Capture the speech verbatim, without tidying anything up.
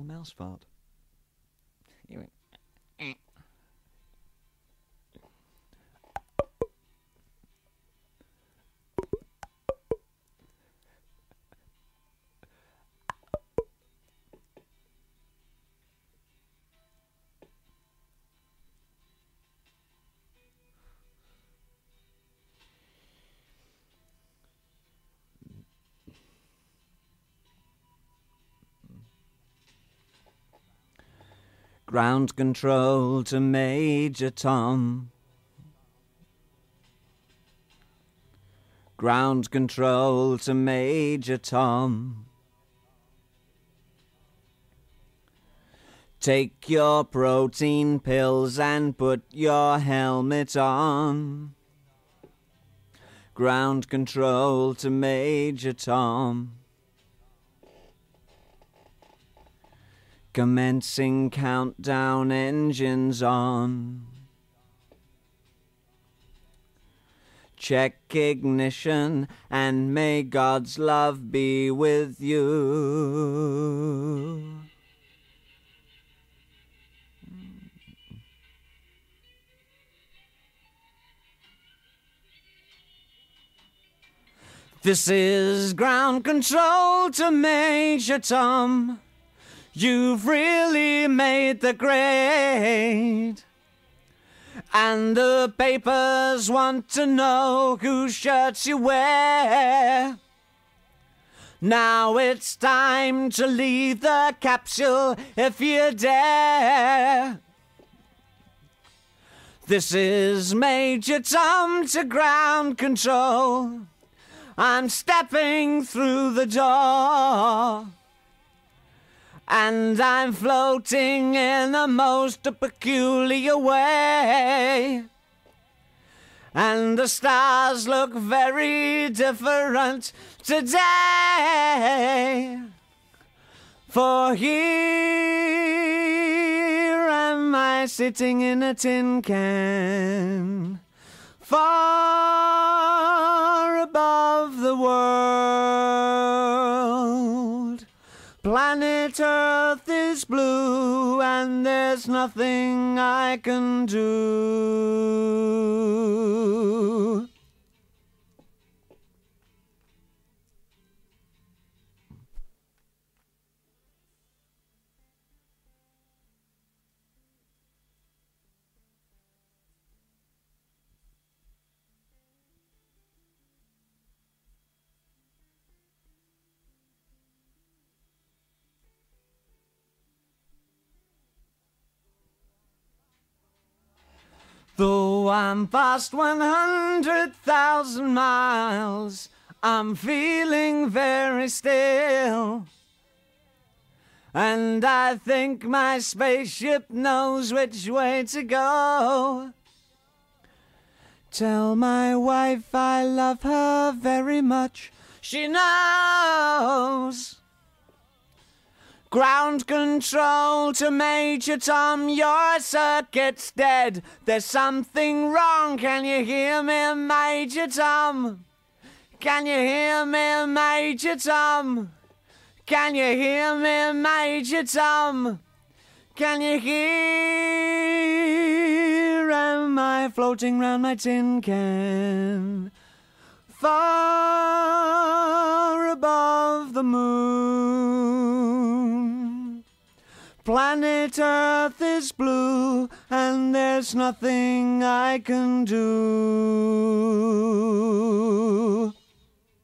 little mouse fart. He went, eh. Ground control to Major Tom. Ground control to Major Tom. Take your protein pills and put your helmet on. Ground control to Major Tom. Commencing countdown, engines on. Check ignition and may God's love be with you. This is ground control to Major Tom. You've really made the grade. And the papers want to know whose shirts you wear. Now it's time to leave the capsule if you dare. This is Major Tom to ground control. I'm stepping through the door. And I'm floating in the most peculiar way. And the stars look very different today. For here am I sitting in a tin can, far above the world. Planet Earth is blue and there's nothing I can do. Though I'm past one hundred thousand miles, I'm feeling very still. And I think my spaceship knows which way to go. Tell my wife I love her very much. She knows. Ground control to Major Tom, your circuit's dead. There's something wrong, can you hear me, Major Tom? Can you hear me, Major Tom? Can you hear me, Major Tom? Can you hear? Am I floating round my tin can? Far above the moon. Planet Earth is blue and there's nothing I can do.